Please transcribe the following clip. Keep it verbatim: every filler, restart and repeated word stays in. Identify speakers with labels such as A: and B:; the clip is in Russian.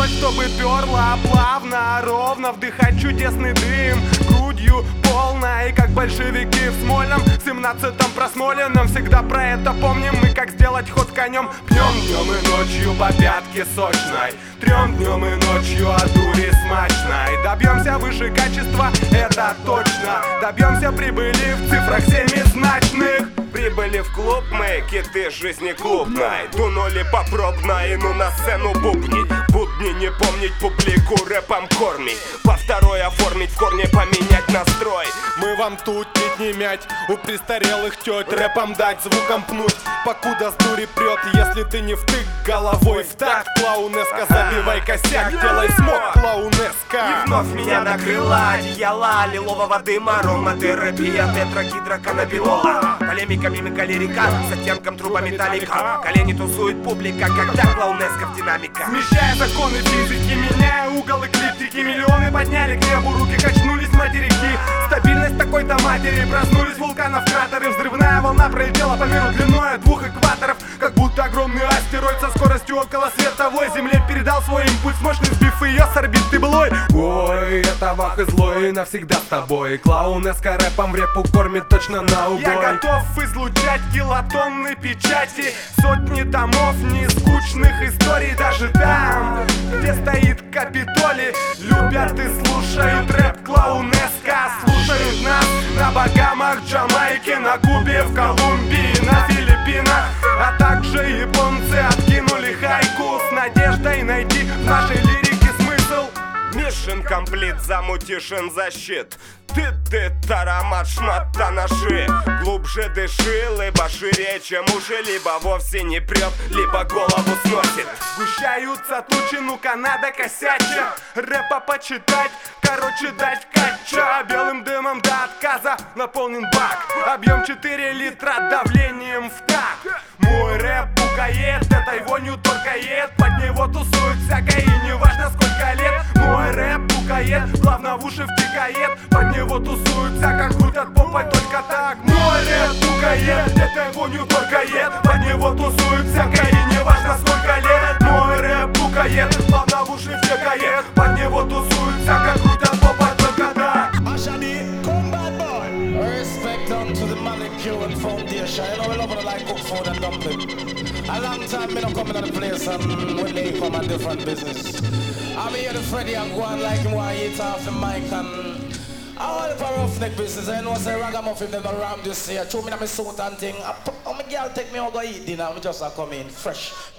A: хотелось, чтобы перла плавно, ровно вдыхать чудесный дым грудью полной, как большевики в Смольном в семнадцатом просмоленном. Всегда про это помним мы, как сделать ход конем. Пьем днем и ночью по пятке сочной, трем днем и ночью от дури смачной. Добьемся выше качества, это точно. Добьемся прибыли в цифрах семизначных.
B: Прибыли в клуб мы, киты жизни клубной. Дунули попробно и ну на сцену бубнить. Будни не помнить, публику рэпом кормить. По второй оформить, в корне поменять настрой.
A: Мы вам тут не мять, у престарелых тёть рэпом дать, звуком пнуть, покуда с дури прёт. Если ты не втык головой в такт, клоунеска, забивай косяк, делай смог, клоунеска.
B: И вновь меня накрыла одеяло лилового дыма, ароматерапия, тетрагидро, каннабинола. Полемика, мимика, лирика, с оттенком труба металлика. Колени тусует публика, когда клоунеска в динамика.
A: Смещая законы физики, меняя угол эклиптики, миллионы подняли к небу руки, качнулись материки. Стабильность такой-то матери, проснулись вулканов кратеры. Взрывная волна пролетела по миру длиной двух экваторов, как будто огромный астероид со скоростью около световой Земле передал свой импульс, мощный сбив ее с орбиты былой. Ой, это вах и злой, навсегда с тобой. Клоунеска рэпом в репу кормит точно на убой. Я готов излучать килотонны печати, сотни томов нескучных историй. Даже там, где стоит Капитолий, любят и слушают рэп клоунеска. Слушают нас на Багамах, Джамайке, на Кубе, в Колумбии, на Филиппинах. А также японцы откинули хайку с надеждой найти в нашей лирике смысл.
B: Mission комплит, замутишен защит. Ты-ты, тарамат, шмата наши. Глубже дыши, либо шире, чем уши, либо вовсе не прет, либо голову сносит.
A: Сгущаются тучи, ну-ка надо косяча, рэпа почитать, короче дать кача. Белым дымом до отказа наполнен бак, объем четыре литра, давлением в так. Мой рэп пукает, этой вонью торкает, под него тусует всякое и неважно сколько лет. Мой рэп пукает, плавно в уши втекает, под него тусуют всяко, крутят попой только так. Мой рэп пукает, этой вонью торкает, под него тусует всякое и неважно сколько лет. Мой рэп пукает, плавно в уши втекает, под него тусуют всяко, крутят попой только так.
C: Respect unto the molecule and foundation. You know we love it like cook food and dumpling. A long time me no coming to the place and when they come on different business. I'm here to Freddy and go on like him while he eat off the mic and all the roughneck business. I know say ragamuffin never ram this year. Show me na me suit and thing. Oh my girl take me out go eat dinner. Me just a come in fresh.